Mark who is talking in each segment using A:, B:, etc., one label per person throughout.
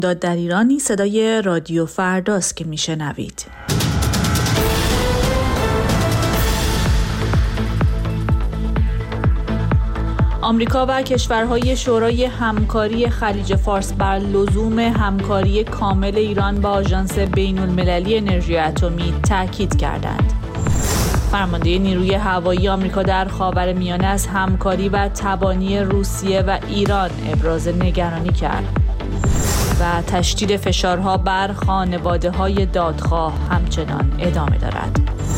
A: داد در ایرانی صدای رادیو فرداست که میشنوید. آمریکا و کشورهای شورای همکاری خلیج فارس بر لزوم همکاری کامل ایران با آژانس بین‌المللی انرژی اتمی تاکید کردند. فرمانده نیروی هوایی آمریکا در خاورمیانه از همکاری و تبانی روسیه و ایران ابراز نگرانی کرد و تشدید فشارها بر خانواده‌های دادخواه همچنان ادامه دارد.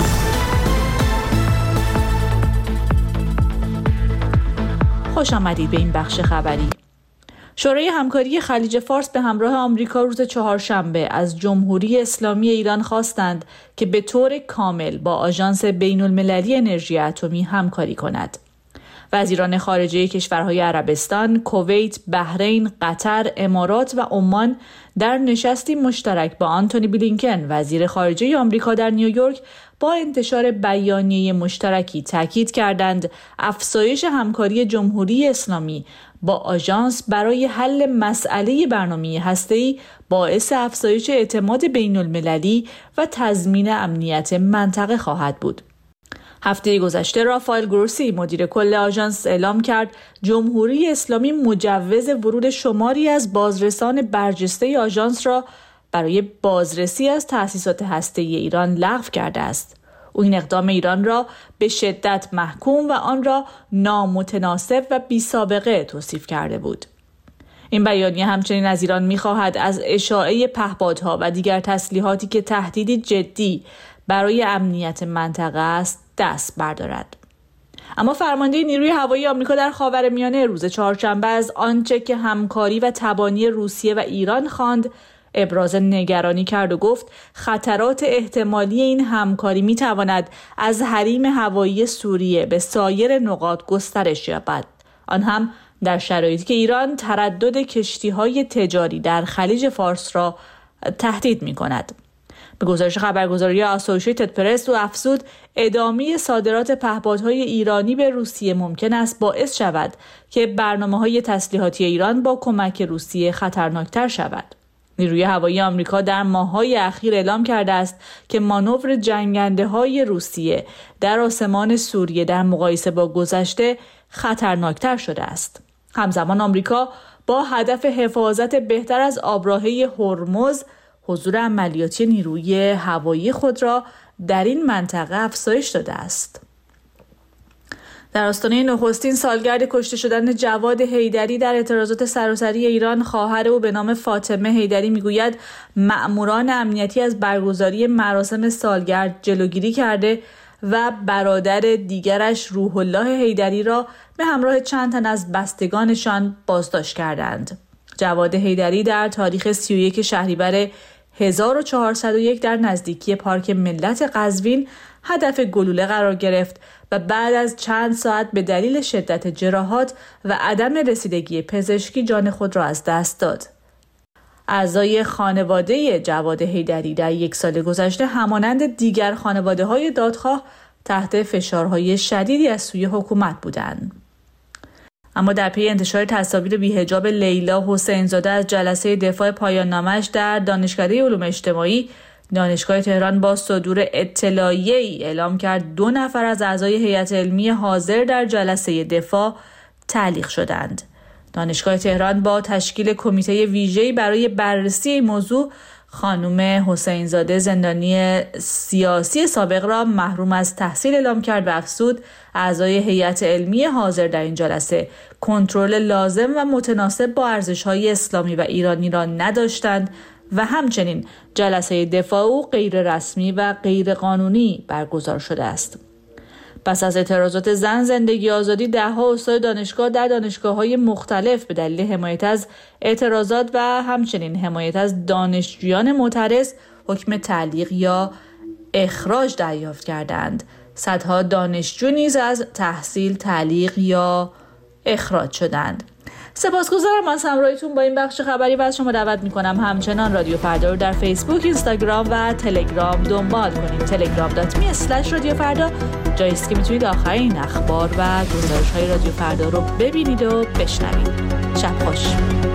A: خوش آمدید به این بخش خبری. شورای همکاری خلیج فارس به همراه آمریکا روز چهارشنبه از جمهوری اسلامی ایران خواستند که به طور کامل با آژانس بین‌المللی انرژی اتمی همکاری کند. وزیران خارجه کشورهای عربستان، کویت، بحرین، قطر، امارات و عمان در نشستی مشترک با آنتونی بلینکن وزیر خارجه آمریکا در نیویورک با انتشار بیانیه مشترکی تاکید کردند افزایش همکاری جمهوری اسلامی با آژانس برای حل مسئله برنامه هسته‌ای باعث افزایش اعتماد بین‌المللی و تضمین امنیت منطقه خواهد بود. هفته گذشته رافائل گروسی مدیر کل آژانس اعلام کرد جمهوری اسلامی مجوز ورود شماری از بازرسان برجسته آژانس را برای بازرسی از تأسیسات هسته‌ای ایران لغو کرده است. او این اقدام ایران را به شدت محکوم و آن را نامتناسب و بی‌سابقه توصیف کرده بود. این بیانیه همچنین از ایران می‌خواهد از اشاعه پهپادها و دیگر تسلیحاتی که تهدیدی جدی برای امنیت منطقه است دست بردارد. اما فرمانده نیروی هوایی آمریکا در خاورمیانه روز چهارشنبه از آنچه که همکاری و تبانی روسیه و ایران خواند ابراز نگرانی کرد و گفت خطرات احتمالی این همکاری می‌تواند از حریم هوایی سوریه به سایر نقاط گسترش یابد، آن هم در شرایطی که ایران تردد کشتی‌های تجاری در خلیج فارس را تهدید می‌کند. به گزارش خبرگزاری اسوسییتد پرس او افزود ادامه صادرات پهپادهای ایرانی به روسیه ممکن است باعث شود که برنامه‌های تسلیحاتی ایران با کمک روسیه خطرناکتر شود. نیروی هوایی آمریکا در ماه‌های اخیر اعلام کرده است که مانور جنگنده‌های روسیه در آسمان سوریه در مقایسه با گذشته خطرناکتر شده است. همزمان آمریکا با هدف حفاظت بهتر از آبراهه هرمز حضور عملیاتی نیروی هوایی خود را در این منطقه افزایش داده است. در آستانه نخستین سالگرد کشته شدن جواد حیدری در اعتراضات سراسری ایران، خواهر او به نام فاطمه حیدری میگوید مأموران امنیتی از برگزاری مراسم سالگرد جلوگیری کرده و برادر دیگرش روح الله حیدری را به همراه چند تن از بستگانشان بازداشت کردند. جواد حیدری در تاریخ 31 شهریور 1401 در نزدیکی پارک ملت قزوین هدف گلوله قرار گرفت و بعد از چند ساعت به دلیل شدت جراحات و عدم رسیدگی پزشکی جان خود را از دست داد. اعضای خانواده جواد حیدری در یک سال گذشته همانند دیگر خانواده‌های دادخواه تحت فشارهای شدیدی از سوی حکومت بودند. اما در پی انتشار تصاویر بی‌حجاب لیلا حسین زاده از جلسه دفاع پایان نامه‌اش در دانشکده علوم اجتماعی، دانشگاه تهران با صدور اطلاعیه‌ای اعلام کرد 2 نفر از اعضای هیئت علمی حاضر در جلسه دفاع تعلیق شدند. دانشگاه تهران با تشکیل کمیته ویژه‌ای برای بررسی این موضوع خانم حسین زاده زندانی سیاسی سابق را محروم از تحصیل اعلام کرد و افزود اعضای هیئت علمی حاضر در این جلسه کنترل لازم و متناسب با ارزش‌های اسلامی و ایرانی را نداشتند و همچنین جلسه دفاع او غیر رسمی و غیر قانونی برگزار شده است. پس از اعتراضات زن زندگی آزادی، ده‌ها استاد دانشگاه در دانشگاه‌های مختلف به دلیل حمایت از اعتراضات و همچنین حمایت از دانشجویان معترض حکم تعلیق یا اخراج دریافت کردند. صدها دانشجو نیز از تحصیل تعلیق یا اخراج شدند. سپاسگزارم از همراهیتون با این بخش خبری و از شما دعوت میکنم همچنان رادیو فردا رو در فیسبوک، اینستاگرام و تلگرام دنبال کنید. telegram.me/رادیو فردا جایی است که میتونید آخرین اخبار و گزارش‌های رادیو فردا رو ببینید و بشنوید. شب خوش.